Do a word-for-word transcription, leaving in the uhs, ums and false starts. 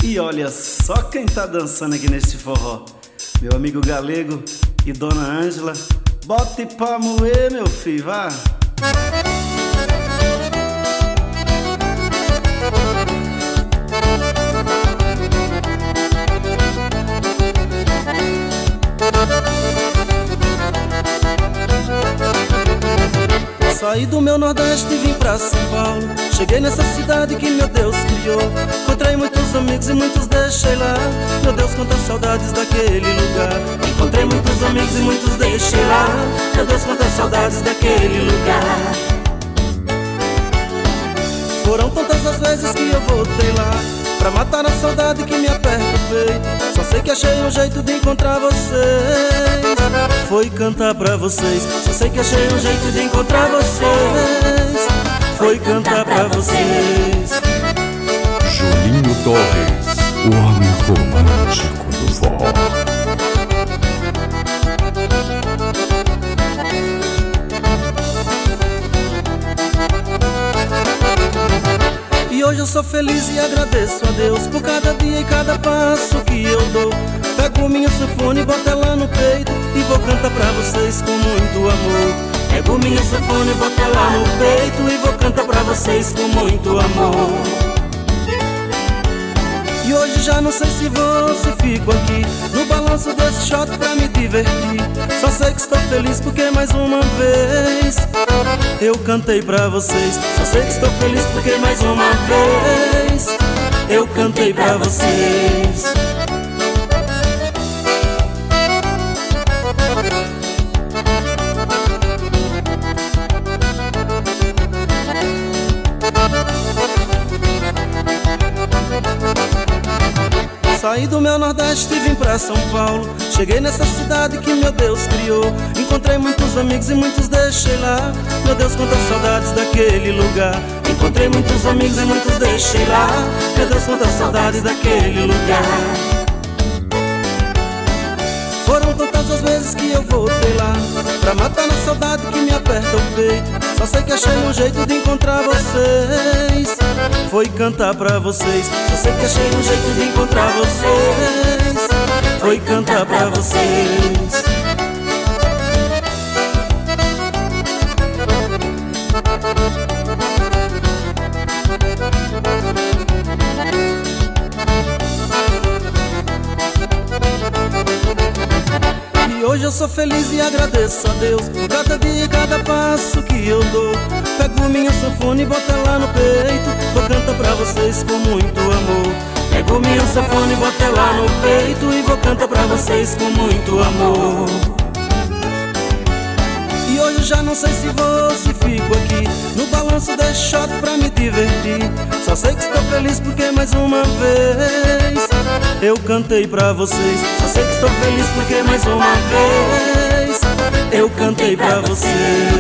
E olha só quem tá dançando aqui nesse forró. Meu amigo Galego e Dona Ângela. Bote pra moer, meu filho, vá. Saí do meu Nordeste e vim pra São Paulo. Cheguei nessa cidade que meu Deus criou. Encontrei muitos amigos e muitos deixei lá. Meu Deus, quantas saudades daquele lugar. Encontrei muitos amigos e muitos deixei lá. Meu Deus, quantas saudades daquele lugar. Foram tantas as vezes que eu voltei lá pra matar a saudade que me aperta o peito. Só sei que achei um jeito de encontrar vocês. Foi cantar pra vocês. Só sei que achei um jeito de encontrar vocês. Foi cantar pra vocês. Julinho Torres, o homem romântico do forró. E hoje eu sou feliz e agradeço a Deus por cada dia e cada passo que eu dou. Pego minha sanfona e boto ela no peito e vou cantar pra vocês com muito amor. Pego minha sanfona e boto ela no peito e vou cantar pra vocês com muito amor. E hoje já não sei se vou, se fico aqui no balanço desse shot pra me divertir. Só sei que estou feliz porque mais uma vez eu cantei pra vocês. Só sei que estou feliz porque mais uma vez eu cantei pra vocês. Saí do meu Nordeste e vim pra São Paulo. Cheguei nessa cidade que meu Deus criou. Encontrei muitos amigos e muitos deixei lá. Meu Deus, quantas saudades daquele lugar. Encontrei muitos amigos e muitos deixei lá. Meu Deus, quantas saudades daquele lugar. Foram tantas as vezes que eu voltei lá pra matar a saudade que me aperta o peito. Só sei que achei um jeito de encontrar vocês. Foi cantar pra vocês. Só sei que achei um jeito de encontrar vocês. Foi cantar pra vocês. E hoje eu sou feliz e agradeço a Deus por cada dia e cada passo que eu dou. Pego minha sanfona e boto ela no peito. Vou cantar pra vocês com muito amor. Pego minha sanfona e boto ela no peito e vou cantar pra vocês com muito amor. E hoje eu já não sei se vou, se fico aqui no balanço desse shot pra me divertir. Só sei que estou feliz porque mais uma vez eu cantei pra vocês. Só sei que estou feliz porque mais uma vez eu cantei pra vocês.